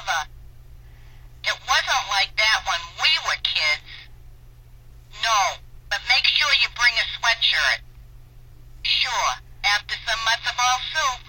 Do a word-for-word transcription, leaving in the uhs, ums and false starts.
Mother, it wasn't like that when we were kids. No, but make sure you bring a sweatshirt. Sure, after some matzo ball soup.